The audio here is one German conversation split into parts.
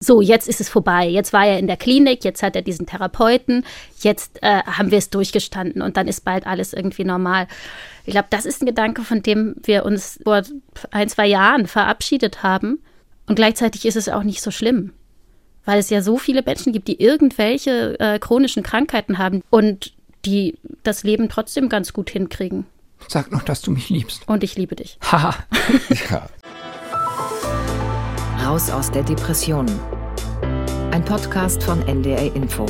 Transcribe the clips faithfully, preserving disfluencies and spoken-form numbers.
so, jetzt ist es vorbei. Jetzt war er in der Klinik, jetzt hat er diesen Therapeuten, jetzt äh, haben wir es durchgestanden und dann ist bald alles irgendwie normal. Ich glaube, das ist ein Gedanke, von dem wir uns vor ein, zwei Jahren verabschiedet haben. Und gleichzeitig ist es auch nicht so schlimm, weil es ja so viele Menschen gibt, die irgendwelche äh, chronischen Krankheiten haben und die das Leben trotzdem ganz gut hinkriegen. Sag noch, dass du mich liebst. Und ich liebe dich. Haha. Ja. Raus aus der Depression. Ein Podcast von N D R Info.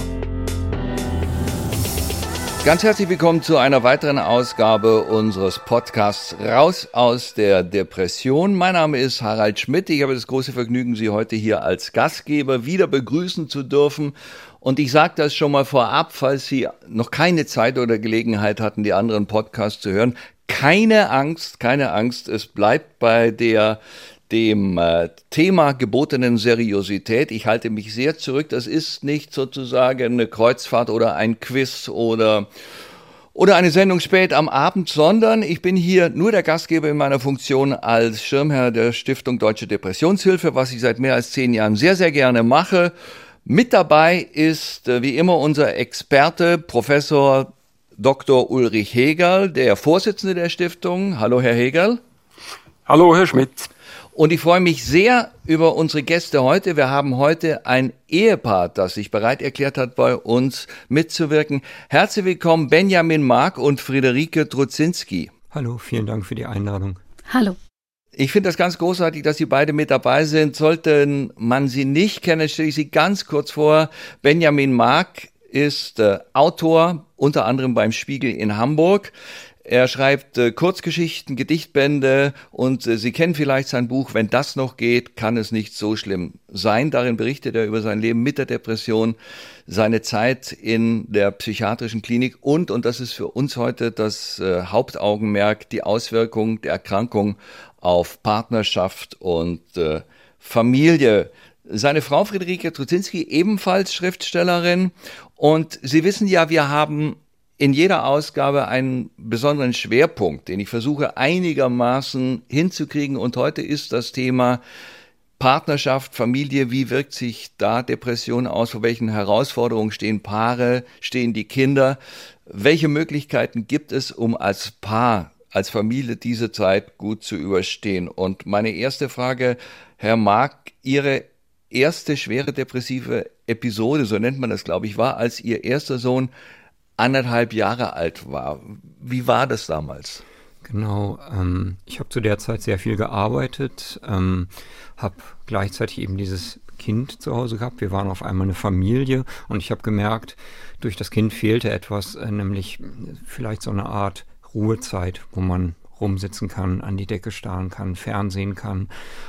Ganz herzlich willkommen zu einer weiteren Ausgabe unseres Podcasts Raus aus der Depression. Mein Name ist Harald Schmidt. Ich habe das große Vergnügen, Sie heute hier als Gastgeber wieder begrüßen zu dürfen. Und ich sage das schon mal vorab, falls Sie noch keine Zeit oder Gelegenheit hatten, die anderen Podcasts zu hören. Keine Angst, keine Angst. Es bleibt bei der dem äh, Thema gebotenen Seriosität. Ich halte mich sehr zurück. Das ist nicht sozusagen eine Kreuzfahrt oder ein Quiz oder, oder eine Sendung spät am Abend, sondern ich bin hier nur der Gastgeber in meiner Funktion als Schirmherr der Stiftung Deutsche Depressionshilfe, was ich seit mehr als zehn Jahren sehr, sehr gerne mache. Mit dabei ist äh, wie immer unser Experte, Professor Doktor Ulrich Hegerl, der Vorsitzende der Stiftung. Hallo, Herr Hegerl. Hallo, Herr Schmidt. Und ich freue mich sehr über unsere Gäste heute. Wir haben heute ein Ehepaar, das sich bereit erklärt hat, bei uns mitzuwirken. Herzlich willkommen, Benjamin Mark und Friederike Trudzinski. Hallo, vielen Dank für die Einladung. Hallo. Ich finde das ganz großartig, dass Sie beide mit dabei sind. Sollte man Sie nicht kennen, stelle ich Sie ganz kurz vor. Benjamin Mark ist äh, Autor, unter anderem beim Spiegel in Hamburg. Er schreibt äh, Kurzgeschichten, Gedichtbände und äh, Sie kennen vielleicht sein Buch Wenn das noch geht, kann es nicht so schlimm sein. Darin berichtet er über sein Leben mit der Depression, seine Zeit in der psychiatrischen Klinik und, und das ist für uns heute das äh, Hauptaugenmerk, die Auswirkungen der Erkrankung auf Partnerschaft und äh, Familie. Seine Frau Friederike Trudzinski, ebenfalls Schriftstellerin. Und Sie wissen ja, wir haben in jeder Ausgabe einen besonderen Schwerpunkt, den ich versuche einigermaßen hinzukriegen. Und heute ist das Thema Partnerschaft, Familie. Wie wirkt sich da Depression aus? Vor welchen Herausforderungen stehen Paare, stehen die Kinder? Welche Möglichkeiten gibt es, um als Paar, als Familie diese Zeit gut zu überstehen? Und meine erste Frage, Herr Mark, Ihre erste schwere depressive Episode, so nennt man das, glaube ich, war, als Ihr erster Sohn anderthalb Jahre alt war. Wie war das damals? Genau, ähm, ich habe zu der Zeit sehr viel gearbeitet, ähm, habe gleichzeitig eben dieses Kind zu Hause gehabt. Wir waren auf einmal eine Familie und ich habe gemerkt, durch das Kind fehlte etwas, äh, nämlich vielleicht so eine Art Ruhezeit, wo man rumsitzen kann, an die Decke starren kann, Fernsehen kann.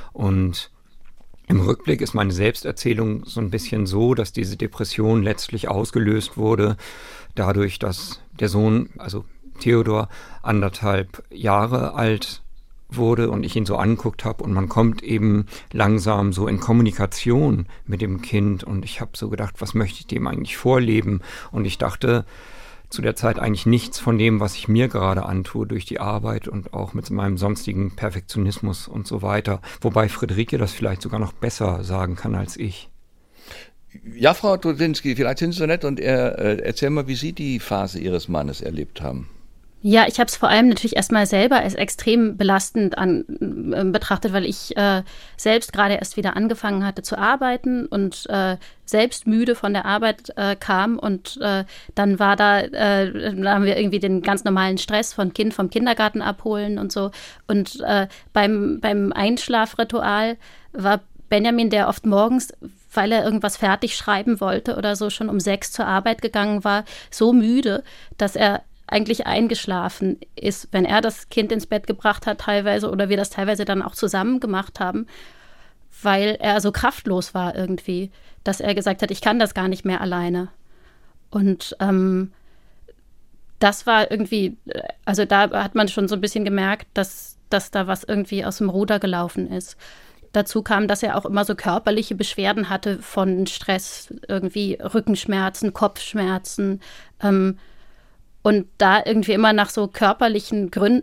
Und im Rückblick ist meine Selbsterzählung so ein bisschen so, dass diese Depression letztlich ausgelöst wurde dadurch, dass der Sohn, also Theodor, anderthalb Jahre alt wurde und ich ihn so angeguckt habe und man kommt eben langsam so in Kommunikation mit dem Kind und ich habe so gedacht, was möchte ich dem eigentlich vorleben? Und ich dachte zu der Zeit eigentlich nichts von dem, was ich mir gerade antue durch die Arbeit und auch mit meinem sonstigen Perfektionismus und so weiter. Wobei Friederike das vielleicht sogar noch besser sagen kann als ich. Ja, Frau Trudzinski, vielleicht sind Sie so nett und er, äh, erzähl mal, wie Sie die Phase Ihres Mannes erlebt haben. Ja, ich habe es vor allem natürlich erstmal selber als extrem belastend an, äh, betrachtet, weil ich äh, selbst gerade erst wieder angefangen hatte zu arbeiten und äh, selbst müde von der Arbeit äh, kam und äh, dann war da, äh, dann haben wir irgendwie den ganz normalen Stress von Kind vom Kindergarten abholen und so und äh, beim, beim Einschlafritual war Benjamin, der oft morgens, weil er irgendwas fertig schreiben wollte oder so, schon um sechs zur Arbeit gegangen war, so müde, dass er eigentlich eingeschlafen ist, wenn er das Kind ins Bett gebracht hat teilweise oder wir das teilweise dann auch zusammen gemacht haben, weil er so kraftlos war irgendwie, dass er gesagt hat, ich kann das gar nicht mehr alleine. Und ähm, das war irgendwie, also da hat man schon so ein bisschen gemerkt, dass, dass da was irgendwie aus dem Ruder gelaufen ist. Dazu kam, dass er auch immer so körperliche Beschwerden hatte von Stress, irgendwie Rückenschmerzen, Kopfschmerzen, ähm, und da irgendwie immer nach so körperlichen Gründen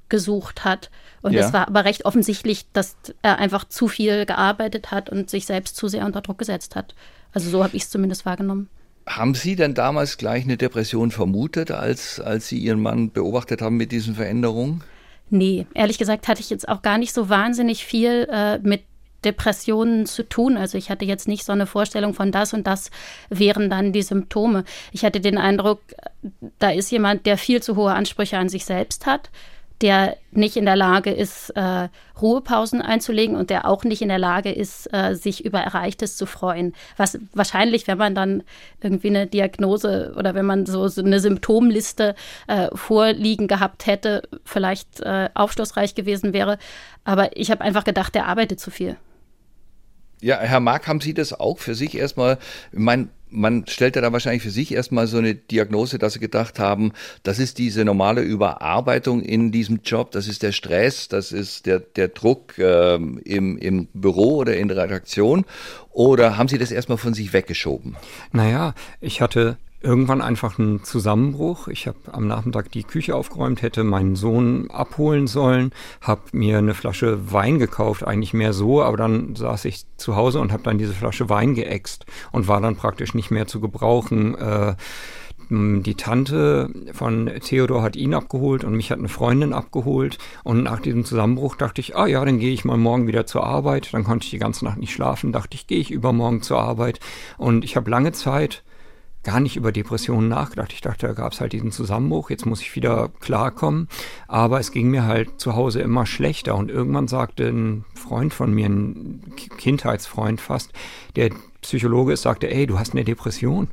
gesucht hat. Und Ja. es war aber recht offensichtlich, dass er einfach zu viel gearbeitet hat und sich selbst zu sehr unter Druck gesetzt hat. Also so habe ich es zumindest wahrgenommen. Haben Sie denn damals gleich eine Depression vermutet, als, als Sie Ihren Mann beobachtet haben mit diesen Veränderungen? Nee, ehrlich gesagt hatte ich jetzt auch gar nicht so wahnsinnig viel äh, mit Depressionen zu tun. Also ich hatte jetzt nicht so eine Vorstellung von das und das wären dann die Symptome. Ich hatte den Eindruck, da ist jemand, der viel zu hohe Ansprüche an sich selbst hat, der nicht in der Lage ist, äh, Ruhepausen einzulegen und der auch nicht in der Lage ist, äh, sich über Erreichtes zu freuen. Was wahrscheinlich, wenn man dann irgendwie eine Diagnose oder wenn man so, so eine Symptomliste äh, vorliegen gehabt hätte, vielleicht äh, aufschlussreich gewesen wäre. Aber ich habe einfach gedacht, der arbeitet zu viel. Ja, Herr Mark, haben Sie das auch für sich erstmal, ich meine, man stellt ja da wahrscheinlich für sich erstmal so eine Diagnose, dass Sie gedacht haben, das ist diese normale Überarbeitung in diesem Job, das ist der Stress, das ist der, der Druck ähm, im, im Büro oder in der Redaktion, oder haben Sie das erstmal von sich weggeschoben? Naja, ich hatte irgendwann einfach einen Zusammenbruch. Ich habe am Nachmittag die Küche aufgeräumt, hätte meinen Sohn abholen sollen, habe mir eine Flasche Wein gekauft, eigentlich mehr so, aber dann saß ich zu Hause und habe dann diese Flasche Wein geäxt und war dann praktisch nicht mehr zu gebrauchen. Äh, die Tante von Theodor hat ihn abgeholt und mich hat eine Freundin abgeholt und nach diesem Zusammenbruch dachte ich, ah ja, dann gehe ich mal morgen wieder zur Arbeit. Dann konnte ich die ganze Nacht nicht schlafen, dachte ich, gehe ich übermorgen zur Arbeit und ich habe lange Zeit gar nicht über Depressionen nachgedacht. Ich dachte, da gab es halt diesen Zusammenbruch, jetzt muss ich wieder klarkommen. Aber es ging mir halt zu Hause immer schlechter. Und irgendwann sagte ein Freund von mir, ein Kindheitsfreund fast, der Psychologe ist, sagte, ey, du hast eine Depression.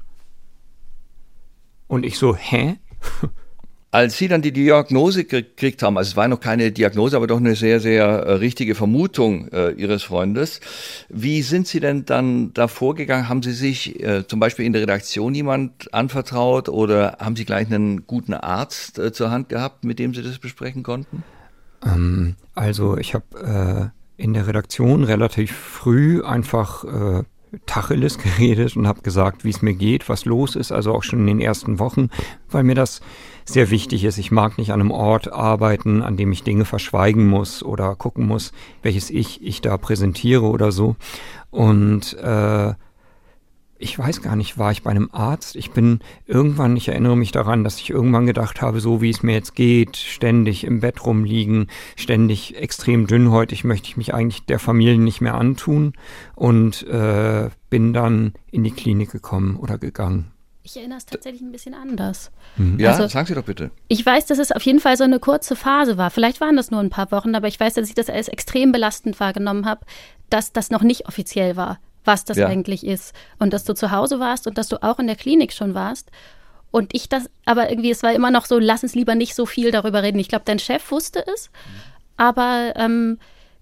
Und ich so, hä? Als Sie dann die Diagnose gekriegt haben, also es war noch keine Diagnose, aber doch eine sehr, sehr äh, richtige Vermutung äh, Ihres Freundes, wie sind Sie denn dann da vorgegangen? Haben Sie sich äh, zum Beispiel in der Redaktion jemand anvertraut oder haben Sie gleich einen guten Arzt äh, zur Hand gehabt, mit dem Sie das besprechen konnten? Ähm, also ich habe äh, in der Redaktion relativ früh einfach äh, Tacheles geredet und habe gesagt, wie es mir geht, was los ist, also auch schon in den ersten Wochen, weil mir das sehr wichtig ist. Ich mag nicht an einem Ort arbeiten, an dem ich Dinge verschweigen muss oder gucken muss, welches Ich ich da präsentiere oder so. Und äh, ich weiß gar nicht, war ich bei einem Arzt? Ich bin irgendwann, ich erinnere mich daran, dass ich irgendwann gedacht habe, so wie es mir jetzt geht, ständig im Bett rumliegen, ständig extrem dünnhäutig, möchte ich mich eigentlich der Familie nicht mehr antun und äh, bin dann in die Klinik gekommen oder gegangen. Ich erinnere es tatsächlich ein bisschen anders. Mhm. Ja, also, sagen Sie doch bitte. Ich weiß, dass es auf jeden Fall so eine kurze Phase war. Vielleicht waren das nur ein paar Wochen, aber ich weiß, dass ich das als extrem belastend wahrgenommen habe, dass das noch nicht offiziell war, was das ja. eigentlich ist. Und dass du zu Hause warst und dass du auch in der Klinik schon warst. Und ich das, aber irgendwie, es war immer noch so, lass uns lieber nicht so viel darüber reden. Ich glaube, dein Chef wusste es, aber ähm,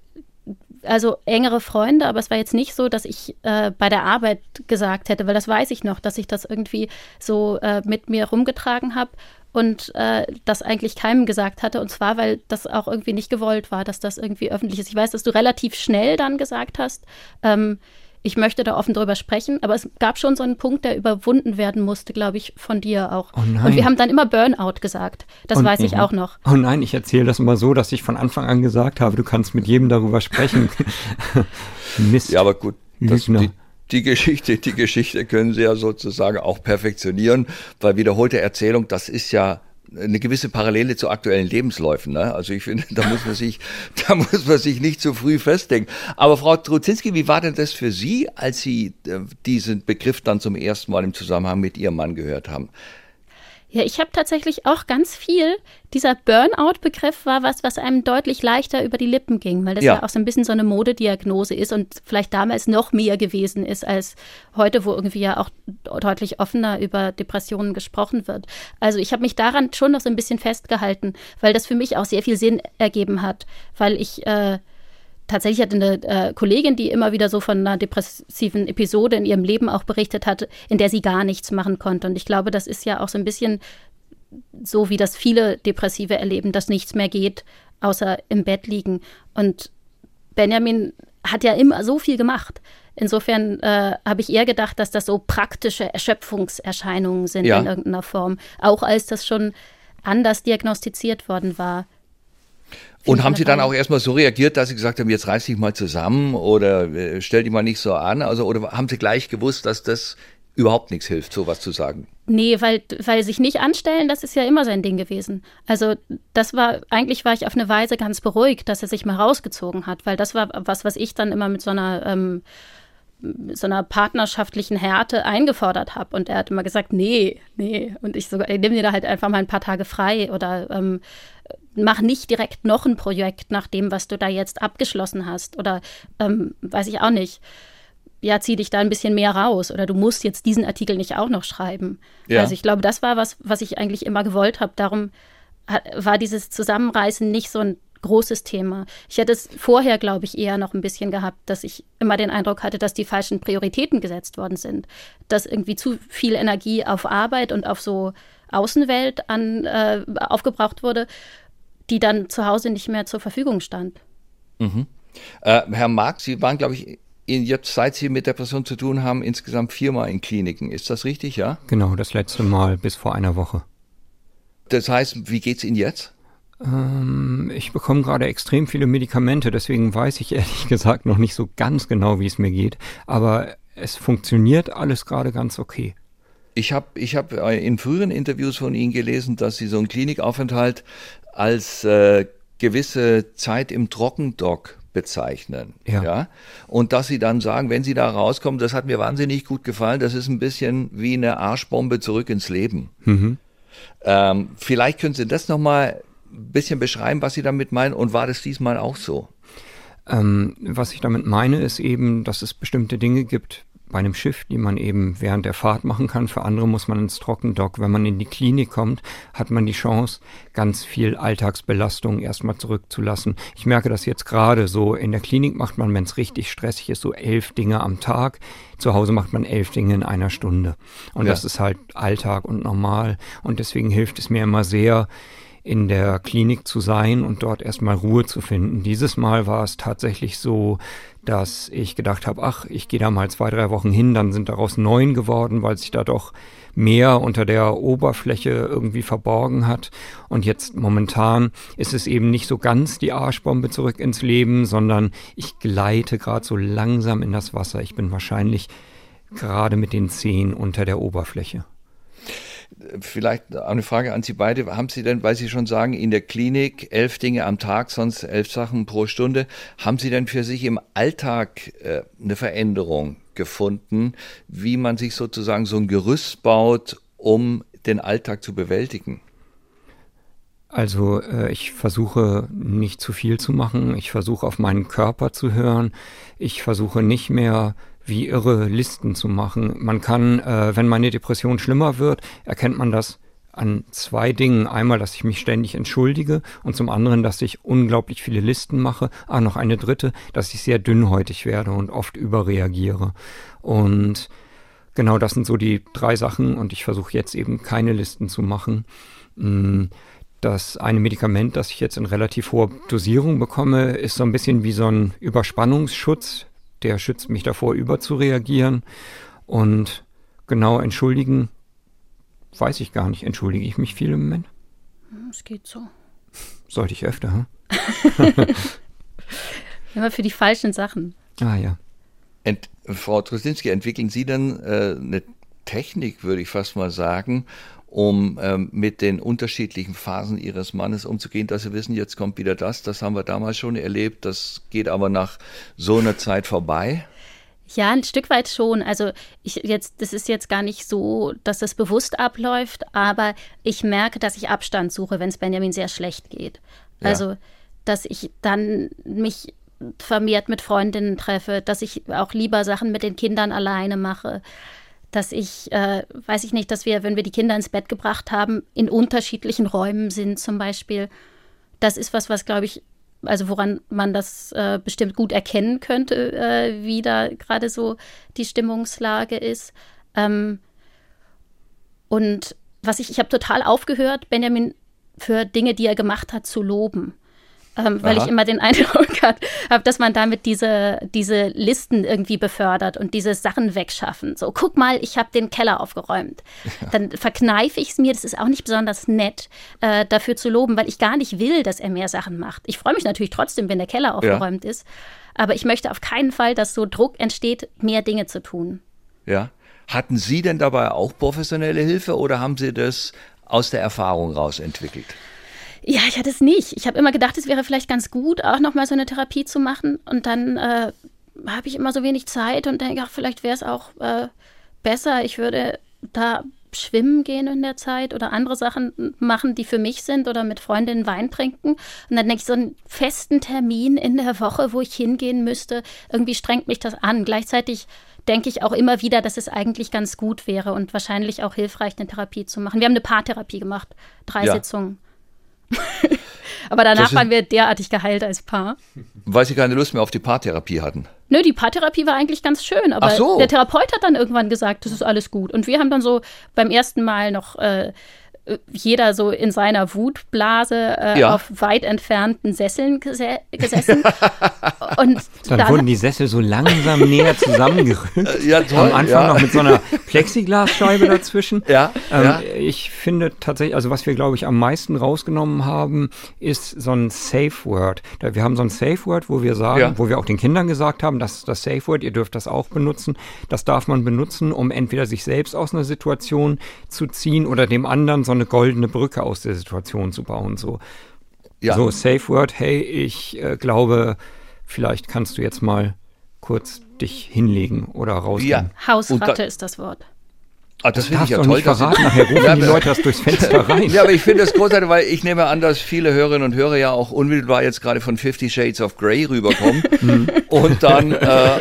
also engere Freunde, aber es war jetzt nicht so, dass ich äh, bei der Arbeit gesagt hätte, weil das weiß ich noch, dass ich das irgendwie so äh, mit mir rumgetragen habe und äh, das eigentlich keinem gesagt hatte. Und zwar, weil das auch irgendwie nicht gewollt war, dass das irgendwie öffentlich ist. Ich weiß, dass du relativ schnell dann gesagt hast, ähm, ich möchte da offen drüber sprechen, aber es gab schon so einen Punkt, der überwunden werden musste, glaube ich, von dir auch. Oh nein. Und wir haben dann immer Burnout gesagt. Das Und, weiß ich ja. auch noch. Oh nein, ich erzähle das immer so, dass ich von Anfang an gesagt habe, du kannst mit jedem darüber sprechen. Mist. Ja, aber gut, das, Lügner. die, die Geschichte, die Geschichte können Sie ja sozusagen auch perfektionieren, weil wiederholte Erzählung, das ist ja eine gewisse Parallele zu aktuellen Lebensläufen. Ne? Also ich finde, da muss man sich, da muss man sich nicht zu früh festlegen. Aber Frau Trudzinski, wie war denn das für Sie, als Sie äh, diesen Begriff dann zum ersten Mal im Zusammenhang mit Ihrem Mann gehört haben? Ja, ich habe tatsächlich auch ganz viel, dieser Burnout-Begriff war was, was einem deutlich leichter über die Lippen ging, weil das ja. ja auch so ein bisschen so eine Modediagnose ist und vielleicht damals noch mehr gewesen ist als heute, wo irgendwie ja auch deutlich offener über Depressionen gesprochen wird. Also ich habe mich daran schon noch so ein bisschen festgehalten, weil das für mich auch sehr viel Sinn ergeben hat, weil ich äh, tatsächlich hatte eine äh, Kollegin, die immer wieder so von einer depressiven Episode in ihrem Leben auch berichtet hatte, in der sie gar nichts machen konnte. Und ich glaube, das ist ja auch so ein bisschen so, wie das viele Depressive erleben, dass nichts mehr geht, außer im Bett liegen. Und Benjamin hat ja immer so viel gemacht. Insofern äh, habe ich eher gedacht, dass das so praktische Erschöpfungserscheinungen sind ja. in irgendeiner Form, auch als das schon anders diagnostiziert worden war. Und haben Sie dann auch erstmal so reagiert, dass Sie gesagt haben, jetzt reiß dich mal zusammen oder äh, stell dich mal nicht so an? Also, oder haben Sie gleich gewusst, dass das überhaupt nichts hilft, sowas zu sagen? Nee, weil, weil sich nicht anstellen, das ist ja immer sein Ding gewesen. Also das war, eigentlich war ich auf eine Weise ganz beruhigt, dass er sich mal rausgezogen hat, weil das war was, was ich dann immer mit so einer, ähm, so einer partnerschaftlichen Härte eingefordert habe. Und er hat immer gesagt, nee, nee. Und ich so, ey, nimm dir da halt einfach mal ein paar Tage frei oder ähm, mach nicht direkt noch ein Projekt nach dem, was du da jetzt abgeschlossen hast. Oder ähm, weiß ich auch nicht. Ja, zieh dich da ein bisschen mehr raus oder du musst jetzt diesen Artikel nicht auch noch schreiben. Ja. Also ich glaube, das war was, was ich eigentlich immer gewollt habe. Darum hat, war dieses Zusammenreißen nicht so ein großes Thema. Ich hätte es vorher, glaube ich, eher noch ein bisschen gehabt, dass ich immer den Eindruck hatte, dass die falschen Prioritäten gesetzt worden sind. Dass irgendwie zu viel Energie auf Arbeit und auf so Außenwelt an, äh, aufgebraucht wurde, die dann zu Hause nicht mehr zur Verfügung stand. Mhm. Äh, Herr Mark, Sie waren, glaube ich, jetzt, seit Sie mit Depression zu tun haben, insgesamt viermal in Kliniken. Ist das richtig, ja? Genau, das letzte Mal bis vor einer Woche. Das heißt, wie geht's Ihnen jetzt? Ähm, ich bekomme gerade extrem viele Medikamente, deswegen weiß ich ehrlich gesagt noch nicht so ganz genau, wie es mir geht. Aber es funktioniert alles gerade ganz okay. Ich habe ich hab in früheren Interviews von Ihnen gelesen, dass Sie so einen Klinikaufenthalt als äh, gewisse Zeit im Trockendock bezeichnen. Ja. ja. Und dass Sie dann sagen, wenn Sie da rauskommen, das hat mir wahnsinnig gut gefallen, das ist ein bisschen wie eine Arschbombe zurück ins Leben. Mhm. Ähm, vielleicht können Sie das nochmal ein bisschen beschreiben, was Sie damit meinen, und war das diesmal auch so? Ähm, was ich damit meine, ist eben, dass es bestimmte Dinge gibt bei einem Schiff, die man eben während der Fahrt machen kann. Für andere muss man ins Trockendock. Wenn man in die Klinik kommt, hat man die Chance, ganz viel Alltagsbelastung erstmal zurückzulassen. Ich merke das jetzt gerade so. In der Klinik macht man, wenn es richtig stressig ist, so elf Dinge am Tag. Zu Hause macht man elf Dinge in einer Stunde. Und ja. das ist halt Alltag und normal. Und deswegen hilft es mir immer sehr, in der Klinik zu sein und dort erstmal Ruhe zu finden. Dieses Mal war es tatsächlich so, dass ich gedacht habe, ach, ich gehe da mal zwei, drei Wochen hin, dann sind daraus neun geworden, weil sich da doch mehr unter der Oberfläche irgendwie verborgen hat. Und jetzt momentan ist es eben nicht so ganz die Arschbombe zurück ins Leben, sondern ich gleite gerade so langsam in das Wasser. Ich bin wahrscheinlich gerade mit den Zehen unter der Oberfläche. Vielleicht eine Frage an Sie beide. Haben Sie denn, weil Sie schon sagen, in der Klinik elf Dinge am Tag, sonst elf Sachen pro Stunde, haben Sie denn für sich im Alltag äh, eine Veränderung gefunden, wie man sich sozusagen so ein Gerüst baut, um den Alltag zu bewältigen? Also äh, ich versuche nicht zu viel zu machen. Ich versuche auf meinen Körper zu hören. Ich versuche nicht mehr wie irre Listen zu machen. Man kann, äh, wenn meine Depression schlimmer wird, erkennt man das an zwei Dingen. Einmal, dass ich mich ständig entschuldige und zum anderen, dass ich unglaublich viele Listen mache. Ah, noch eine dritte, dass ich sehr dünnhäutig werde und oft überreagiere. Und genau das sind so die drei Sachen und ich versuche jetzt eben keine Listen zu machen. Das eine Medikament, das ich jetzt in relativ hoher Dosierung bekomme, ist so ein bisschen wie so ein Überspannungsschutz. Der schützt mich davor, überzureagieren. Und genau entschuldigen, weiß ich gar nicht. Entschuldige ich mich viel im Moment? Es geht so. Sollte ich öfter, hm? Immer für die falschen Sachen. Ah ja. Ent, Frau Trusinski, entwickeln Sie dann äh, eine Technik, würde ich fast mal sagen, um ähm, mit den unterschiedlichen Phasen Ihres Mannes umzugehen, dass Sie wissen, jetzt kommt wieder das, das haben wir damals schon erlebt, das geht aber nach so einer Zeit vorbei? Ja, ein Stück weit schon. Also ich jetzt, das ist jetzt gar nicht so, dass das bewusst abläuft, aber ich merke, dass ich Abstand suche, wenn es Benjamin sehr schlecht geht. Ja. Also, dass ich dann mich vermehrt mit Freundinnen treffe, dass ich auch lieber Sachen mit den Kindern alleine mache. Dass ich, äh, weiß ich nicht, dass wir, wenn wir die Kinder ins Bett gebracht haben, in unterschiedlichen Räumen sind zum Beispiel. Das ist was, was, glaube ich, also woran man das äh, bestimmt gut erkennen könnte, äh, wie da gerade so die Stimmungslage ist. Ähm, und was ich, ich habe total aufgehört, Benjamin für Dinge, die er gemacht hat, zu loben. ähm, weil Aha. ich immer den Eindruck habe, dass man damit diese, diese Listen irgendwie befördert und diese Sachen wegschaffen. So, guck mal, ich habe den Keller aufgeräumt. Ja. Dann verkneife ich es mir, das ist auch nicht besonders nett, äh, dafür zu loben, weil ich gar nicht will, dass er mehr Sachen macht. Ich freue mich natürlich trotzdem, wenn der Keller aufgeräumt ja. ist, aber ich möchte auf keinen Fall, dass so Druck entsteht, mehr Dinge zu tun. Ja. Hatten Sie denn dabei auch professionelle Hilfe oder haben Sie das aus der Erfahrung raus entwickelt? Ja, ich hatte es nicht. Ich habe immer gedacht, es wäre vielleicht ganz gut, auch nochmal so eine Therapie zu machen. Und dann äh, habe ich immer so wenig Zeit und denke, ach, vielleicht wäre es auch äh, besser, ich würde da schwimmen gehen in der Zeit oder andere Sachen machen, die für mich sind oder mit Freundinnen Wein trinken. Und dann denke ich, so einen festen Termin in der Woche, wo ich hingehen müsste, irgendwie strengt mich das an. Gleichzeitig denke ich auch immer wieder, dass es eigentlich ganz gut wäre und wahrscheinlich auch hilfreich, eine Therapie zu machen. Wir haben eine Paartherapie gemacht, drei ja. Sitzungen. Aber danach waren wir derartig geheilt als Paar. Weil Sie keine Lust mehr auf die Paartherapie hatten? Nö, die Paartherapie war eigentlich ganz schön, aber so. der Therapeut hat dann irgendwann gesagt, das ist alles gut. Und wir haben dann so beim ersten Mal noch äh, jeder so in seiner Wutblase äh, ja. auf weit entfernten Sesseln gese- gesessen. Und dann, dann wurden die Sessel so langsam näher zusammengerückt. Ja, toll, Am Anfang ja. noch mit so einer Plexiglasscheibe dazwischen. Ja, ähm, ja. Ich finde tatsächlich, also was wir, glaube ich, am meisten rausgenommen haben, ist so ein Safe Word. Da, wir haben so ein Safe Word, wo wir sagen, ja. wo wir auch den Kindern gesagt haben, das ist das Safe Word, ihr dürft das auch benutzen. Das darf man benutzen, um entweder sich selbst aus einer Situation zu ziehen oder dem anderen so eine goldene Brücke aus der Situation zu bauen. So, ja. so Safe Word, hey, ich äh, glaube, vielleicht kannst du jetzt mal kurz dich hinlegen oder rausgehen. Ja. Hausratte da, ist das Wort. Ah, das finde ich Darfst ja doch toll. nicht verraten, nachher rufen ja, die Leute das durchs Fenster rein. Ja, aber ich finde das großartig, weil ich nehme an, dass viele Hörerinnen und Hörer ja auch unmittelbar jetzt gerade von Fifty Shades of Grey rüberkommen. Und dann, äh,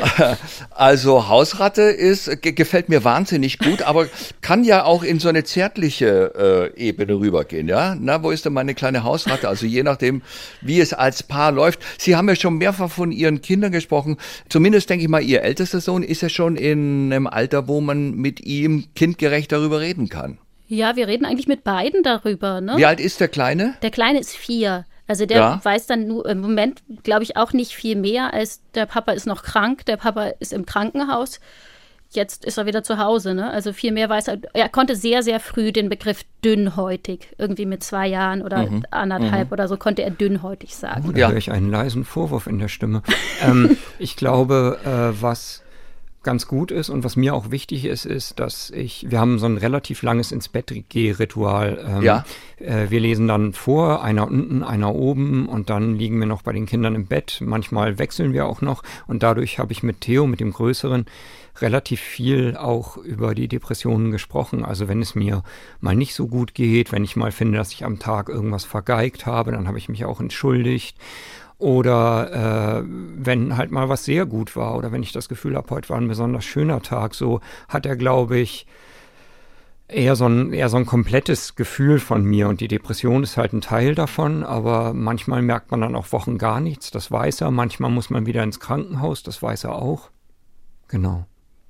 also Hausratte ist, ge- gefällt mir wahnsinnig gut, aber kann ja auch in so eine zärtliche äh, Ebene rübergehen, ja? Na, wo ist denn meine kleine Hausratte? Also je nachdem, wie es als Paar läuft. Sie haben ja schon mehrfach von Ihren Kindern gesprochen. Zumindest denke ich mal, Ihr ältester Sohn ist ja schon in einem Alter, wo man mit ihm kindgerecht darüber reden kann. Ja, wir reden eigentlich mit beiden darüber. Ne? Wie alt ist der Kleine? Der Kleine ist vier. Also der Ja. weiß dann nur im Moment, glaube ich, auch nicht viel mehr, als der Papa ist noch krank, der Papa ist im Krankenhaus. Jetzt ist er wieder zu Hause, ne? Also viel mehr weiß er. Er konnte sehr, sehr früh den Begriff dünnhäutig, irgendwie mit zwei Jahren oder Mhm. anderthalb Mhm. oder so, konnte er dünnhäutig sagen. Oh, da Ja. höre ich einen leisen Vorwurf in der Stimme. ähm, ich glaube, äh, was ganz gut ist und was mir auch wichtig ist, ist, dass ich, wir haben so ein relativ langes Ins-Bett-Geh-Ritual. Ähm, Ja. äh, wir lesen dann vor, einer unten, einer oben und dann liegen wir noch bei den Kindern im Bett. Manchmal wechseln wir auch noch und dadurch habe ich mit Theo, mit dem Größeren, relativ viel auch über die Depressionen gesprochen. Also wenn es mir mal nicht so gut geht, wenn ich mal finde, dass ich am Tag irgendwas vergeigt habe, dann habe ich mich auch entschuldigt. Oder äh, wenn halt mal was sehr gut war oder wenn ich das Gefühl habe, heute war ein besonders schöner Tag, so hat er, glaube ich, eher so ein, eher so ein komplettes Gefühl von mir. Und die Depression ist halt ein Teil davon, aber manchmal merkt man dann auch Wochen gar nichts, das weiß er. Manchmal muss man wieder ins Krankenhaus, das weiß er auch. Genau.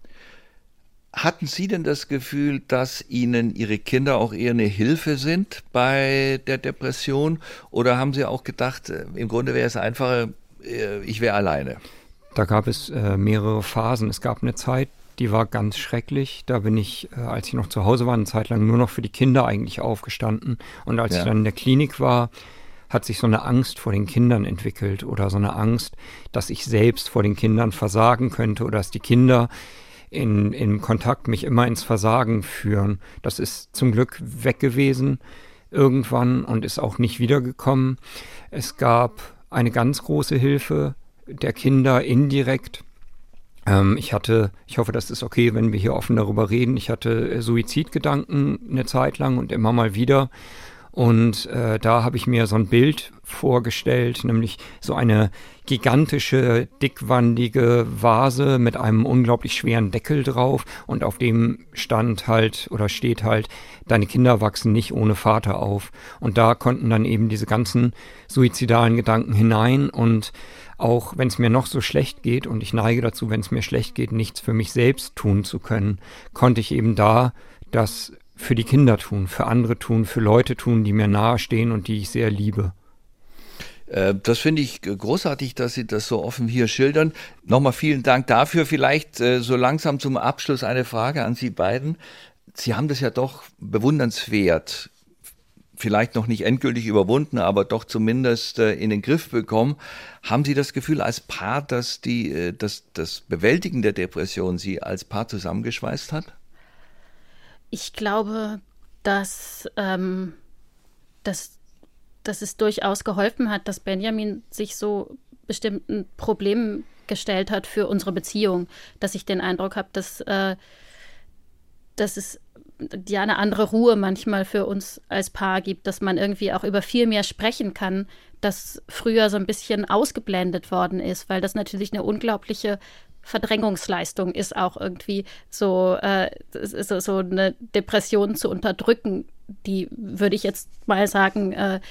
Hatten Sie denn das Gefühl, dass Ihnen Ihre Kinder auch eher eine Hilfe sind bei der Depression? Oder haben Sie auch gedacht, im Grunde wäre es einfacher, ich wäre alleine? Da gab es äh, mehrere Phasen. Es gab eine Zeit, die war ganz schrecklich. Da bin ich, äh, als ich noch zu Hause war, eine Zeit lang nur noch für die Kinder eigentlich aufgestanden. Und als Ja. ich dann in der Klinik war, hat sich so eine Angst vor den Kindern entwickelt oder so eine Angst, dass ich selbst vor den Kindern versagen könnte oder dass die Kinder in, in Kontakt mich immer ins Versagen führen. Das ist zum Glück weg gewesen irgendwann und ist auch nicht wiedergekommen. Es gab eine ganz große Hilfe der Kinder indirekt. Ähm, ich hatte, ich hoffe, das ist okay, wenn wir hier offen darüber reden, ich hatte Suizidgedanken eine Zeit lang und immer mal wieder. Und äh, da habe ich mir so ein Bild vorgestellt, nämlich so eine gigantische, dickwandige Vase mit einem unglaublich schweren Deckel drauf und auf dem stand halt oder steht halt, deine Kinder wachsen nicht ohne Vater auf. Und da konnten dann eben diese ganzen suizidalen Gedanken hinein und auch wenn es mir noch so schlecht geht und ich neige dazu, wenn es mir schlecht geht, nichts für mich selbst tun zu können, konnte ich eben da das für die Kinder tun, für andere tun, für Leute tun, die mir nahestehen und die ich sehr liebe. Das finde ich großartig, dass Sie das so offen hier schildern. Nochmal vielen Dank dafür. Vielleicht so langsam zum Abschluss eine Frage an Sie beiden. Sie haben das ja doch bewundernswert, vielleicht noch nicht endgültig überwunden, aber doch zumindest in den Griff bekommen. Haben Sie das Gefühl als Paar, dass die, dass das Bewältigen der Depression Sie als Paar zusammengeschweißt hat? Ich glaube, dass, ähm, dass dass es durchaus geholfen hat, dass Benjamin sich so bestimmten Problemen gestellt hat für unsere Beziehung, dass ich den Eindruck habe, dass, äh, dass es ja eine andere Ruhe manchmal für uns als Paar gibt, dass man irgendwie auch über viel mehr sprechen kann, das früher so ein bisschen ausgeblendet worden ist, weil das natürlich eine unglaubliche Verdrängungsleistung ist, auch irgendwie so, äh, so, so eine Depression zu unterdrücken, die, würde ich jetzt mal sagen, äh,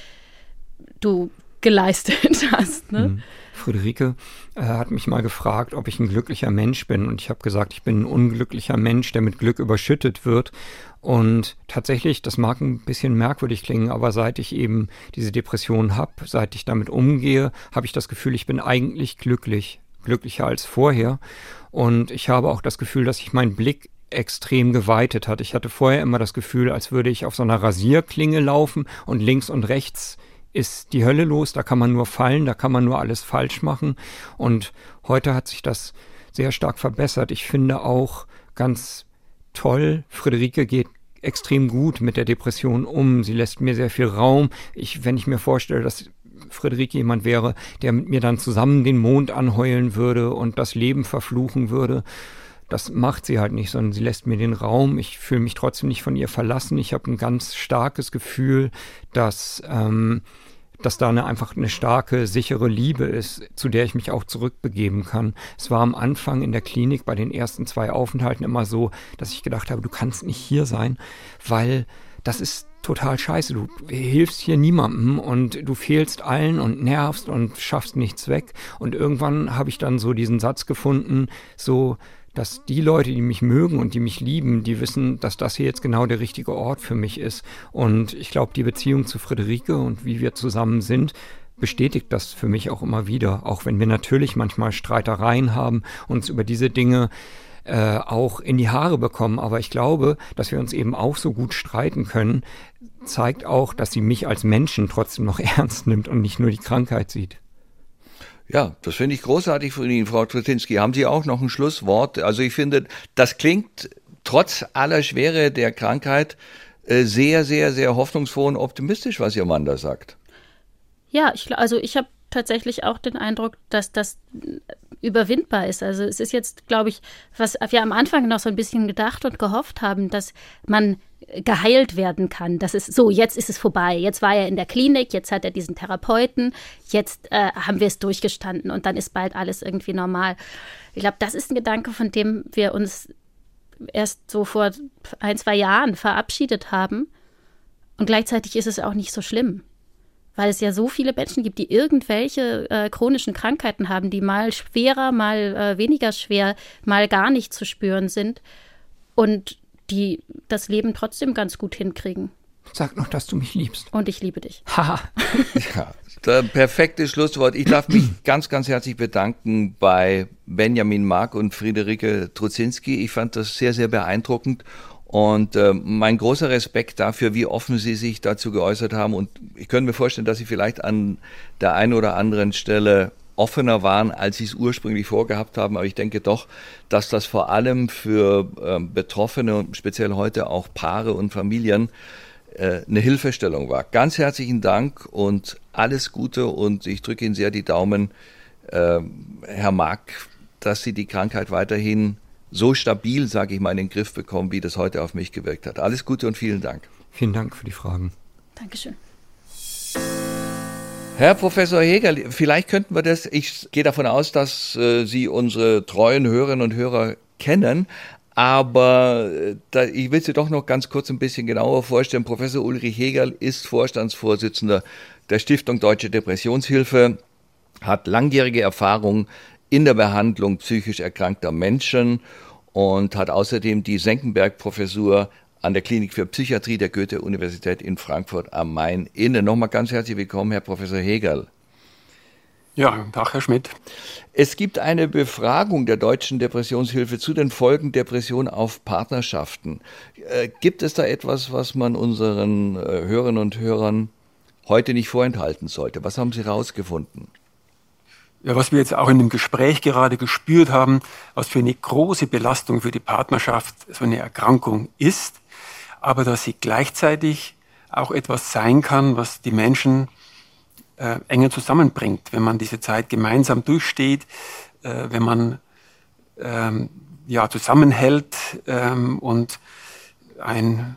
du geleistet hast. Ne? Mhm. Friederike äh, hat mich mal gefragt, ob ich ein glücklicher Mensch bin. Und ich habe gesagt, ich bin ein unglücklicher Mensch, der mit Glück überschüttet wird. Und tatsächlich, das mag ein bisschen merkwürdig klingen, aber seit ich eben diese Depression habe, seit ich damit umgehe, habe ich das Gefühl, ich bin eigentlich glücklich. Glücklicher als vorher. Und ich habe auch das Gefühl, dass sich mein Blick extrem geweitet hat. Ich hatte vorher immer das Gefühl, als würde ich auf so einer Rasierklinge laufen und links und rechts ist die Hölle los, da kann man nur fallen, da kann man nur alles falsch machen. Und heute hat sich das sehr stark verbessert. Ich finde auch ganz toll, Friederike geht extrem gut mit der Depression um. Sie lässt mir sehr viel Raum. Ich, wenn ich mir vorstelle, dass Friederike jemand wäre, der mit mir dann zusammen den Mond anheulen würde und das Leben verfluchen würde, das macht sie halt nicht, sondern sie lässt mir den Raum. Ich fühle mich trotzdem nicht von ihr verlassen. Ich habe ein ganz starkes Gefühl, dass, ähm, dass da eine, einfach eine starke, sichere Liebe ist, zu der ich mich auch zurückbegeben kann. Es war am Anfang in der Klinik bei den ersten zwei Aufenthalten immer so, dass ich gedacht habe, du kannst nicht hier sein, weil das ist total scheiße. Du hilfst hier niemandem und du fehlst allen und nervst und schaffst nichts weg. Und irgendwann habe ich dann so diesen Satz gefunden, so, dass die Leute, die mich mögen und die mich lieben, die wissen, dass das hier jetzt genau der richtige Ort für mich ist. Und ich glaube, die Beziehung zu Friederike und wie wir zusammen sind, bestätigt das für mich auch immer wieder. Auch wenn wir natürlich manchmal Streitereien haben, uns über diese Dinge äh, auch in die Haare bekommen. Aber ich glaube, dass wir uns eben auch so gut streiten können, zeigt auch, dass sie mich als Menschen trotzdem noch ernst nimmt und nicht nur die Krankheit sieht. Ja, das finde ich großartig von Ihnen, Frau Trudzinski. Haben Sie auch noch ein Schlusswort? Also ich finde, das klingt trotz aller Schwere der Krankheit äh, sehr, sehr, sehr hoffnungsvoll und optimistisch, was Ihr Mann da sagt. Ja, ich, also ich habe tatsächlich auch den Eindruck, dass das überwindbar ist. Also es ist jetzt, glaube ich, was wir am Anfang noch so ein bisschen gedacht und gehofft haben, dass man geheilt werden kann. Das ist so, jetzt ist es vorbei. Jetzt war er in der Klinik, jetzt hat er diesen Therapeuten, jetzt äh, haben wir es durchgestanden und dann ist bald alles irgendwie normal. Ich glaube, das ist ein Gedanke, von dem wir uns erst so vor ein, zwei Jahren verabschiedet haben. Und gleichzeitig ist es auch nicht so schlimm, weil es ja so viele Menschen gibt, die irgendwelche äh, chronischen Krankheiten haben, die mal schwerer, mal äh, weniger schwer, mal gar nicht zu spüren sind und die das Leben trotzdem ganz gut hinkriegen. Sag noch, dass du mich liebst. Und ich liebe dich. Haha. Ja, das perfekte Schlusswort. Ich darf mich ganz, ganz herzlich bedanken bei Benjamin Mark und Friederike Trudzinski. Ich fand das sehr, sehr beeindruckend. Und äh, mein großer Respekt dafür, wie offen Sie sich dazu geäußert haben. Und ich könnte mir vorstellen, dass Sie vielleicht an der einen oder anderen Stelle offener waren, als Sie es ursprünglich vorgehabt haben. Aber ich denke doch, dass das vor allem für äh, Betroffene, speziell heute auch Paare und Familien, äh, eine Hilfestellung war. Ganz herzlichen Dank und alles Gute. Und ich drücke Ihnen sehr die Daumen, äh, Herr Mark, dass Sie die Krankheit weiterhin so stabil, sage ich mal, in den Griff bekommen, wie das heute auf mich gewirkt hat. Alles Gute und vielen Dank. Vielen Dank für die Fragen. Dankeschön. Herr Professor Hegerl, vielleicht könnten wir das, ich gehe davon aus, dass äh, Sie unsere treuen Hörerinnen und Hörer kennen, aber äh, da, ich will Sie doch noch ganz kurz ein bisschen genauer vorstellen. Professor Ulrich Hegerl ist Vorstandsvorsitzender der Stiftung Deutsche Depressionshilfe, hat langjährige Erfahrung in der Behandlung psychisch erkrankter Menschen und hat außerdem die Senckenberg-Professur an der Klinik für Psychiatrie der Goethe-Universität in Frankfurt am Main inne. Nochmal ganz herzlich willkommen, Herr Professor Hegerl. Ja, guten Tag, Herr Schmidt. Es gibt eine Befragung der Deutschen Depressionshilfe zu den Folgen Depression auf Partnerschaften. Äh, gibt es da etwas, was man unseren äh, Hörerinnen und Hörern heute nicht vorenthalten sollte? Was haben Sie herausgefunden? Ja, was wir jetzt auch in dem Gespräch gerade gespürt haben, was für eine große Belastung für die Partnerschaft so eine Erkrankung ist, aber dass sie gleichzeitig auch etwas sein kann, was die Menschen äh, enger zusammenbringt, wenn man diese Zeit gemeinsam durchsteht, äh, wenn man ähm, ja, zusammenhält ähm, und ein,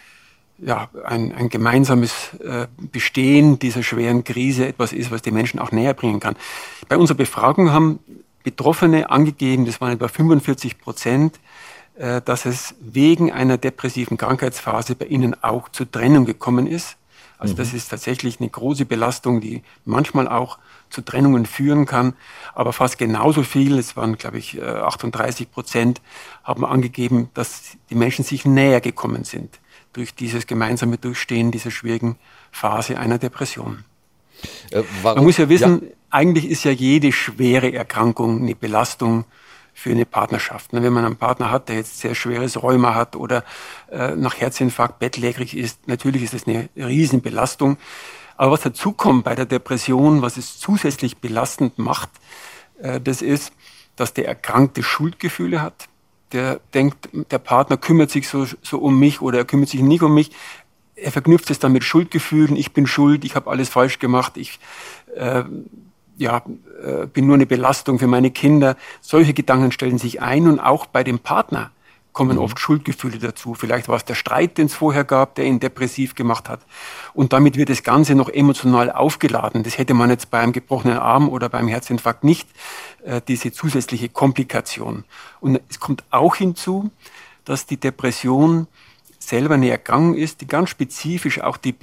ja, ein, ein gemeinsames äh, Bestehen dieser schweren Krise etwas ist, was die Menschen auch näher bringen kann. Bei unserer Befragung haben Betroffene angegeben, das waren etwa fünfundvierzig Prozent, äh, dass es wegen einer depressiven Krankheitsphase bei ihnen auch zur Trennung gekommen ist. Also das ist tatsächlich eine große Belastung, die manchmal auch zu Trennungen führen kann. Aber fast genauso viel, es waren, glaube ich, achtunddreißig Prozent, haben angegeben, dass die Menschen sich näher gekommen sind durch dieses gemeinsame Durchstehen dieser schwierigen Phase einer Depression. Äh, warum? Man muss ja wissen, ja. Eigentlich ist ja jede schwere Erkrankung eine Belastung für eine Partnerschaft. Wenn man einen Partner hat, der jetzt sehr schweres Rheuma hat oder äh, nach Herzinfarkt bettlägerig ist, natürlich ist das eine Riesenbelastung. Aber was dazu kommt bei der Depression, was es zusätzlich belastend macht, äh, das ist, dass der Erkrankte Schuldgefühle hat. Der denkt, der Partner kümmert sich so, so um mich oder er kümmert sich nicht um mich. Er verknüpft es dann mit Schuldgefühlen. Ich bin schuld, ich habe alles falsch gemacht, ich äh, ja, äh, bin nur eine Belastung für meine Kinder. Solche Gedanken stellen sich ein und auch bei dem Partner kommen oft Schuldgefühle dazu. Vielleicht war es der Streit, den es vorher gab, der ihn depressiv gemacht hat. Und damit wird das Ganze noch emotional aufgeladen. Das hätte man jetzt bei einem gebrochenen Arm oder beim Herzinfarkt nicht, äh, diese zusätzliche Komplikation. Und es kommt auch hinzu, dass die Depression selber eine Erkrankung ist, die ganz spezifisch auch die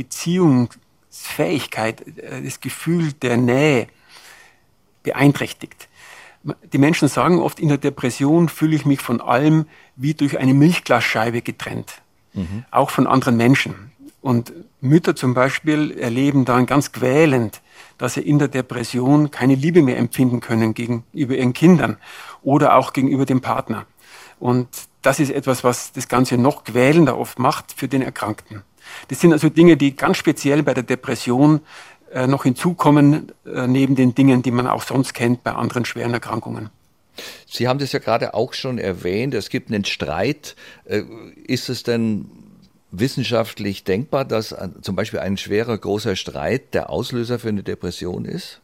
Beziehungsfähigkeit, äh, das Gefühl der Nähe beeinträchtigt. Die Menschen sagen oft, in der Depression fühle ich mich von allem wie durch eine Milchglasscheibe getrennt. Mhm. Auch von anderen Menschen. Und Mütter zum Beispiel erleben dann ganz quälend, dass sie in der Depression keine Liebe mehr empfinden können gegenüber ihren Kindern oder auch gegenüber dem Partner. Und das ist etwas, was das Ganze noch quälender oft macht für den Erkrankten. Das sind also Dinge, die ganz speziell bei der Depression noch hinzukommen, neben den Dingen, die man auch sonst kennt bei anderen schweren Erkrankungen. Sie haben das ja gerade auch schon erwähnt, es gibt einen Streit. Ist es denn wissenschaftlich denkbar, dass zum Beispiel ein schwerer, großer Streit der Auslöser für eine Depression ist?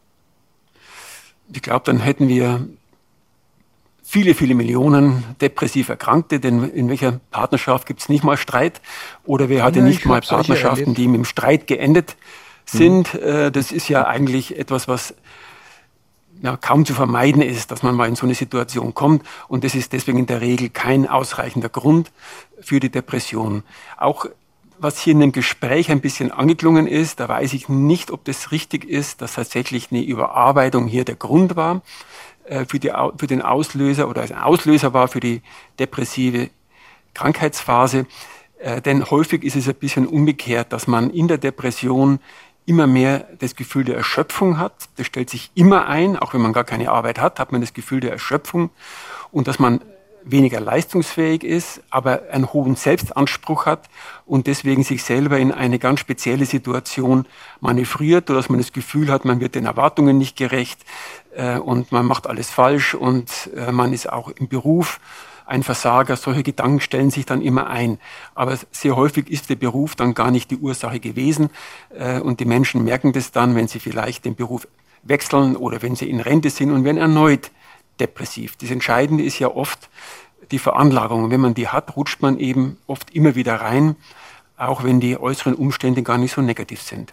Ich glaube, dann hätten wir viele, viele Millionen depressiv Erkrankte, denn in welcher Partnerschaft gibt es nicht mal Streit? Oder wer hatte ja, nicht mal Partnerschaften, die mit dem Streit geendet sind. Mhm. Das ist ja eigentlich etwas, was ja, kaum zu vermeiden ist, dass man mal in so eine Situation kommt. Und das ist deswegen in der Regel kein ausreichender Grund für die Depression. Auch was hier in dem Gespräch ein bisschen angeklungen ist, da weiß ich nicht, ob das richtig ist, dass tatsächlich eine Überarbeitung hier der Grund war äh, für, die, für den Auslöser oder ein Auslöser war für die depressive Krankheitsphase. Äh, denn häufig ist es ein bisschen umgekehrt, dass man in der Depression immer mehr das Gefühl der Erschöpfung hat. Das stellt sich immer ein, auch wenn man gar keine Arbeit hat, hat man das Gefühl der Erschöpfung und dass man weniger leistungsfähig ist, aber einen hohen Selbstanspruch hat und deswegen sich selber in eine ganz spezielle Situation manövriert oder dass man das Gefühl hat, man wird den Erwartungen nicht gerecht äh, und man macht alles falsch und äh, man ist auch im Beruf ein Versager. Solche Gedanken stellen sich dann immer ein. Aber sehr häufig ist der Beruf dann gar nicht die Ursache gewesen. Und die Menschen merken das dann, wenn sie vielleicht den Beruf wechseln oder wenn sie in Rente sind und werden erneut depressiv. Das Entscheidende ist ja oft die Veranlagung. Wenn man die hat, rutscht man eben oft immer wieder rein, auch wenn die äußeren Umstände gar nicht so negativ sind.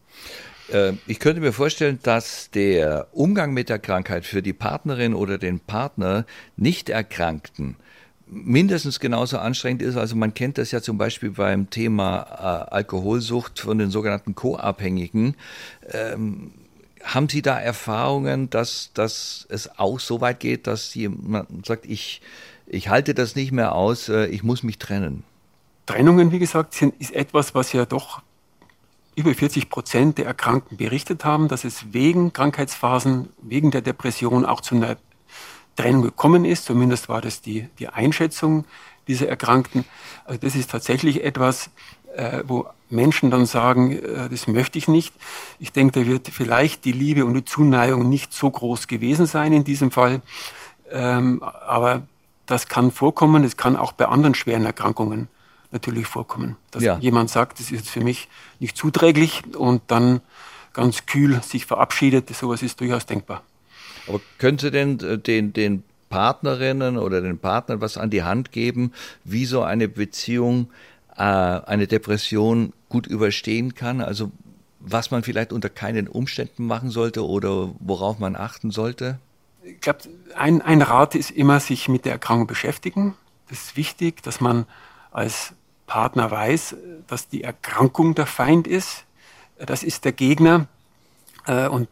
Ich könnte mir vorstellen, dass der Umgang mit der Krankheit für die Partnerin oder den Partner Nicht-Erkrankten mindestens genauso anstrengend ist. Also man kennt das ja zum Beispiel beim Thema äh, Alkoholsucht von den sogenannten Co-Abhängigen. Ähm, haben Sie da Erfahrungen, dass, dass es auch so weit geht, dass jemand sagt, ich, ich halte das nicht mehr aus, äh, ich muss mich trennen? Trennungen, wie gesagt, sind, ist etwas, was ja doch über vierzig Prozent der Erkrankten berichtet haben, dass es wegen Krankheitsphasen, wegen der Depression auch zu einer Trennung gekommen ist. Zumindest war das die, die Einschätzung dieser Erkrankten. Also das ist tatsächlich etwas, äh, wo Menschen dann sagen, äh, das möchte ich nicht. Ich denke, da wird vielleicht die Liebe und die Zuneigung nicht so groß gewesen sein in diesem Fall. Ähm, aber das kann vorkommen. Es kann auch bei anderen schweren Erkrankungen natürlich vorkommen. Dass ja. jemand sagt, das ist für mich nicht zuträglich und dann ganz kühl sich verabschiedet. Sowas ist durchaus denkbar. Aber könnte denn den, den Partnerinnen oder den Partnern was an die Hand geben, wie so eine Beziehung, äh, eine Depression gut überstehen kann? Also was man vielleicht unter keinen Umständen machen sollte oder worauf man achten sollte? Ich glaube, ein, ein Rat ist immer, sich mit der Erkrankung beschäftigen. Das ist wichtig, dass man als Partner weiß, dass die Erkrankung der Feind ist. Das ist der Gegner. Und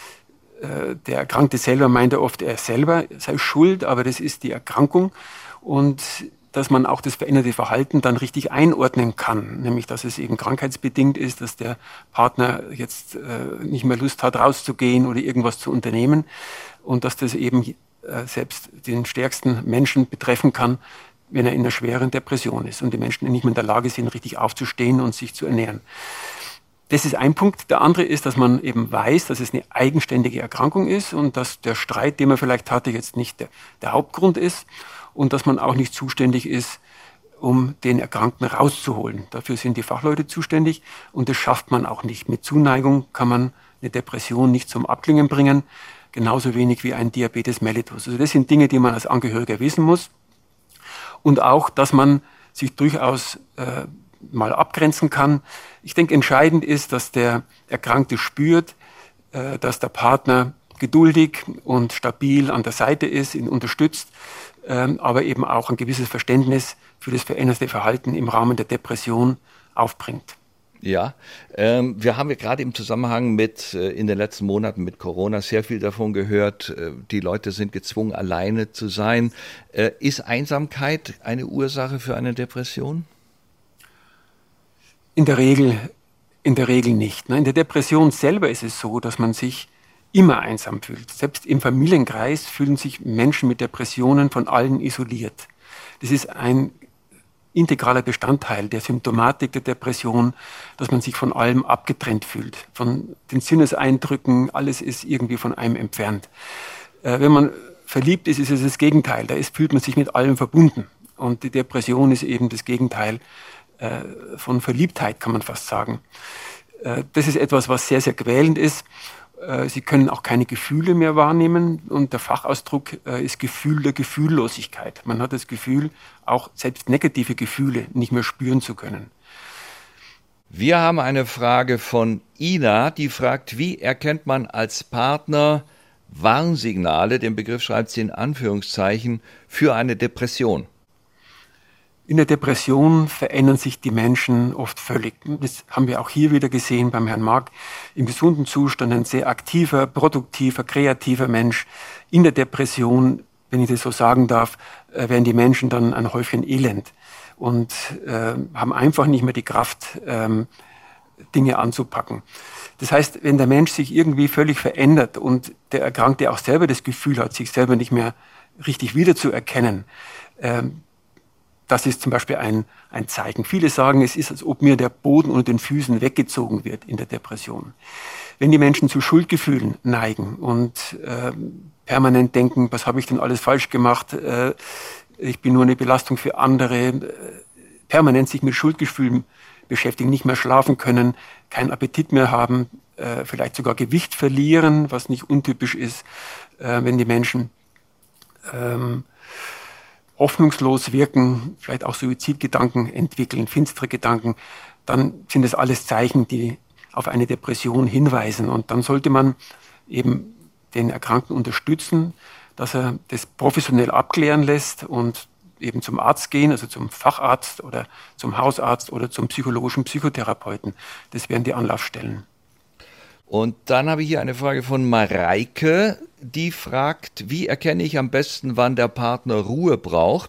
der Erkrankte selber meint er oft, er selber sei schuld, aber das ist die Erkrankung. Und dass man auch das veränderte Verhalten dann richtig einordnen kann. Nämlich, dass es eben krankheitsbedingt ist, dass der Partner jetzt nicht mehr Lust hat, rauszugehen oder irgendwas zu unternehmen. Und dass das eben selbst den stärksten Menschen betreffen kann, wenn er in einer schweren Depression ist und die Menschen nicht mehr in der Lage sind, richtig aufzustehen und sich zu ernähren. Das ist ein Punkt. Der andere ist, dass man eben weiß, dass es eine eigenständige Erkrankung ist und dass der Streit, den man vielleicht hatte, jetzt nicht der, der Hauptgrund ist und dass man auch nicht zuständig ist, um den Erkrankten rauszuholen. Dafür sind die Fachleute zuständig und das schafft man auch nicht. Mit Zuneigung kann man eine Depression nicht zum Abklingen bringen, genauso wenig wie ein Diabetes mellitus. Also das sind Dinge, die man als Angehöriger wissen muss. Und auch, dass man sich durchaus äh, mal abgrenzen kann. Ich denke, entscheidend ist, dass der Erkrankte spürt, äh, dass der Partner geduldig und stabil an der Seite ist, ihn unterstützt, äh, aber eben auch ein gewisses Verständnis für das veränderte Verhalten im Rahmen der Depression aufbringt. Ja, ähm, wir haben ja gerade im Zusammenhang mit, äh, in den letzten Monaten mit Corona sehr viel davon gehört, äh, die Leute sind gezwungen, alleine zu sein. Äh, ist Einsamkeit eine Ursache für eine Depression? In der Regel, in der Regel nicht. Ne? In der Depression selber ist es so, dass man sich immer einsam fühlt. Selbst im Familienkreis fühlen sich Menschen mit Depressionen von allen isoliert. Das ist ein integraler Bestandteil der Symptomatik der Depression, dass man sich von allem abgetrennt fühlt, von den Sinneseindrücken, alles ist irgendwie von einem entfernt. Äh, wenn man verliebt ist, ist es das Gegenteil, da ist, fühlt man sich mit allem verbunden. Und die Depression ist eben das Gegenteil äh, von Verliebtheit, kann man fast sagen. Äh, das ist etwas, was sehr, sehr quälend ist. Sie können auch keine Gefühle mehr wahrnehmen und der Fachausdruck ist Gefühl der Gefühllosigkeit. Man hat das Gefühl, auch selbst negative Gefühle nicht mehr spüren zu können. Wir haben eine Frage von Ina, die fragt, wie erkennt man als Partner Warnsignale, den Begriff schreibt sie in Anführungszeichen, für eine Depression? In der Depression verändern sich die Menschen oft völlig. Das haben wir auch hier wieder gesehen beim Herrn Mark. Im gesunden Zustand ein sehr aktiver, produktiver, kreativer Mensch. In der Depression, wenn ich das so sagen darf, werden die Menschen dann ein Häufchen elend und äh, haben einfach nicht mehr die Kraft, ähm, Dinge anzupacken. Das heißt, wenn der Mensch sich irgendwie völlig verändert und der Erkrankte auch selber das Gefühl hat, sich selber nicht mehr richtig wiederzuerkennen, ähm, das ist zum Beispiel ein, ein Zeichen. Viele sagen, es ist, als ob mir der Boden unter den Füßen weggezogen wird in der Depression. Wenn die Menschen zu Schuldgefühlen neigen und äh, permanent denken, was habe ich denn alles falsch gemacht, äh, ich bin nur eine Belastung für andere, äh, permanent sich mit Schuldgefühlen beschäftigen, nicht mehr schlafen können, keinen Appetit mehr haben, äh, vielleicht sogar Gewicht verlieren, was nicht untypisch ist, äh, wenn die Menschen ähm, hoffnungslos wirken, vielleicht auch Suizidgedanken entwickeln, finstere Gedanken, dann sind das alles Zeichen, die auf eine Depression hinweisen. Und dann sollte man eben den Erkrankten unterstützen, dass er das professionell abklären lässt und eben zum Arzt gehen, also zum Facharzt oder zum Hausarzt oder zum psychologischen Psychotherapeuten. Das wären die Anlaufstellen. Und dann habe ich hier eine Frage von Mareike, die fragt, wie erkenne ich am besten, wann der Partner Ruhe braucht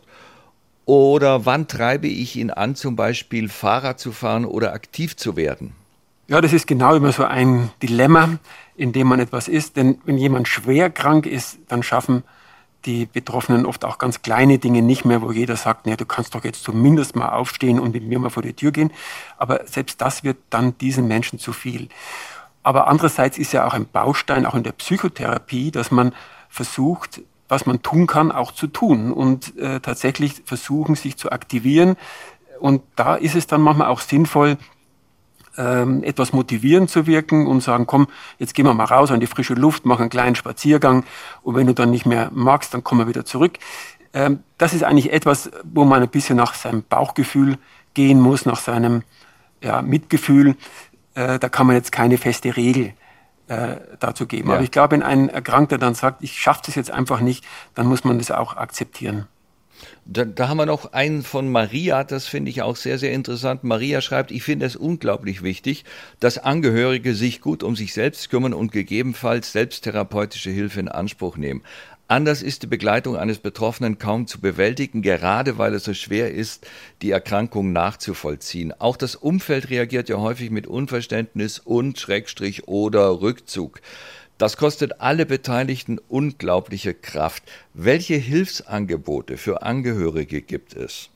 oder wann treibe ich ihn an, zum Beispiel Fahrrad zu fahren oder aktiv zu werden? Ja, das ist genau immer so ein Dilemma, in dem man etwas ist. Denn wenn jemand schwer krank ist, dann schaffen die Betroffenen oft auch ganz kleine Dinge nicht mehr, wo jeder sagt, nee, du kannst doch jetzt zumindest mal aufstehen und mit mir mal vor die Tür gehen. Aber selbst das wird dann diesen Menschen zu viel. Aber andererseits ist ja auch ein Baustein, auch in der Psychotherapie, dass man versucht, was man tun kann, auch zu tun und äh, tatsächlich versuchen, sich zu aktivieren. Und da ist es dann manchmal auch sinnvoll, ähm, etwas motivierend zu wirken und sagen, komm, jetzt gehen wir mal raus an die frische Luft, machen einen kleinen Spaziergang und wenn du dann nicht mehr magst, dann kommen wir wieder zurück. Ähm, das ist eigentlich etwas, wo man ein bisschen nach seinem Bauchgefühl gehen muss, nach seinem ja, Mitgefühl. Äh, da kann man jetzt keine feste Regel äh, dazu geben. Ja. Aber ich glaube, wenn ein Erkrankter dann sagt, ich schaffe das jetzt einfach nicht, dann muss man das auch akzeptieren. Da, da haben wir noch einen von Maria, das finde ich auch sehr, sehr interessant. Maria schreibt, ich finde es unglaublich wichtig, dass Angehörige sich gut um sich selbst kümmern und gegebenenfalls selbsttherapeutische Hilfe in Anspruch nehmen. Anders ist die Begleitung eines Betroffenen kaum zu bewältigen, gerade weil es so schwer ist, die Erkrankung nachzuvollziehen. Auch das Umfeld reagiert ja häufig mit Unverständnis und Schrägstrich oder Rückzug. Das kostet alle Beteiligten unglaubliche Kraft. Welche Hilfsangebote für Angehörige gibt es?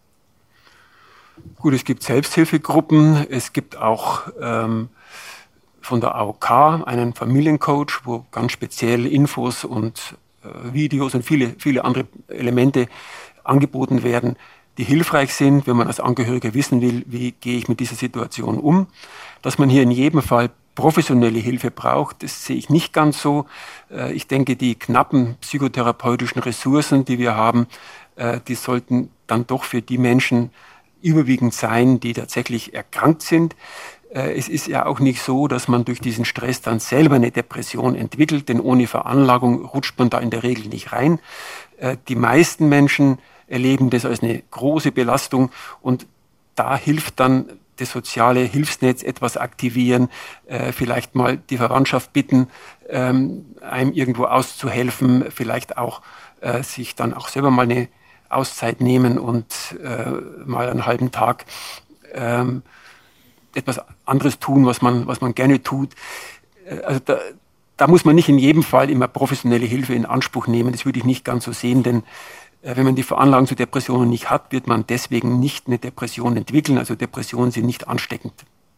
Gut, es gibt Selbsthilfegruppen, es gibt auch ähm, von der A O K einen Familiencoach, wo ganz speziell Infos und äh, Videos und viele, viele andere Elemente angeboten werden, die hilfreich sind, wenn man als Angehöriger wissen will, wie gehe ich mit dieser Situation um. Dass man hier in jedem Fall professionelle Hilfe braucht, das sehe ich nicht ganz so. Ich denke, die knappen psychotherapeutischen Ressourcen, die wir haben, die sollten dann doch für die Menschen überwiegend sein, die tatsächlich erkrankt sind. Es ist ja auch nicht so, dass man durch diesen Stress dann selber eine Depression entwickelt, denn ohne Veranlagung rutscht man da in der Regel nicht rein. Die meisten Menschen erleben das als eine große Belastung und da hilft dann das soziale Hilfsnetz etwas aktivieren, äh, vielleicht mal die Verwandtschaft bitten, ähm, einem irgendwo auszuhelfen, vielleicht auch äh, sich dann auch selber mal eine Auszeit nehmen und äh, mal einen halben Tag ähm, etwas anderes tun, was man, was man gerne tut. Äh, also da, da muss man nicht in jedem Fall immer professionelle Hilfe in Anspruch nehmen. Das würde ich nicht ganz so sehen, denn wenn man die Veranlagung zu Depressionen nicht hat, wird man deswegen nicht eine Depression entwickeln. Also Depressionen sind nicht ansteckend.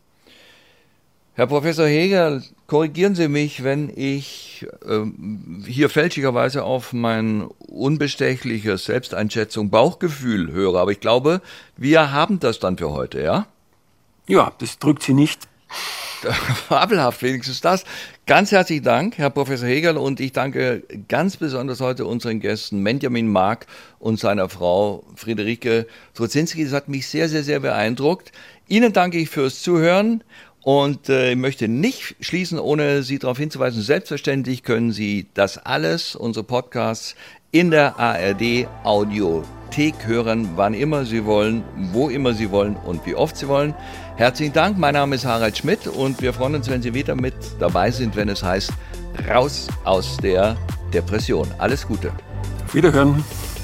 Herr Professor Heger, korrigieren Sie mich, wenn ich äh, hier fälschlicherweise auf mein unbestechliches Selbsteinschätzung, Bauchgefühl höre. Aber ich glaube, wir haben das dann für heute, ja? Ja, das drückt Sie nicht. Fabelhaft, wenigstens das. Ganz herzlichen Dank, Herr Professor Hegerl, und ich danke ganz besonders heute unseren Gästen Benjamin Mark und seiner Frau Friederike Trozinski. Das hat mich sehr, sehr, sehr beeindruckt. Ihnen danke ich fürs Zuhören und äh, ich möchte nicht schließen, ohne Sie darauf hinzuweisen. Selbstverständlich können Sie das alles, unsere Podcasts, in der A R D Audiothek hören, wann immer Sie wollen, wo immer Sie wollen und wie oft Sie wollen. Herzlichen Dank, mein Name ist Harald Schmidt und wir freuen uns, wenn Sie wieder mit dabei sind, wenn es heißt, raus aus der Depression. Alles Gute. Auf Wiederhören.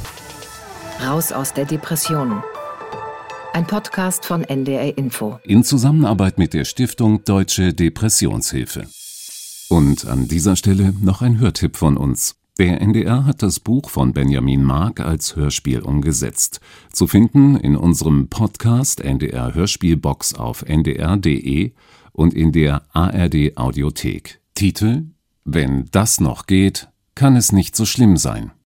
Raus aus der Depression. Ein Podcast von N D R Info. In Zusammenarbeit mit der Stiftung Deutsche Depressionshilfe. Und an dieser Stelle noch ein Hörtipp von uns. Der N D R hat das Buch von Benjamin Mark als Hörspiel umgesetzt. Zu finden in unserem Podcast N D R Hörspielbox auf n d r punkt d e und in der A R D Audiothek. Titel: Wenn das noch geht, kann es nicht so schlimm sein.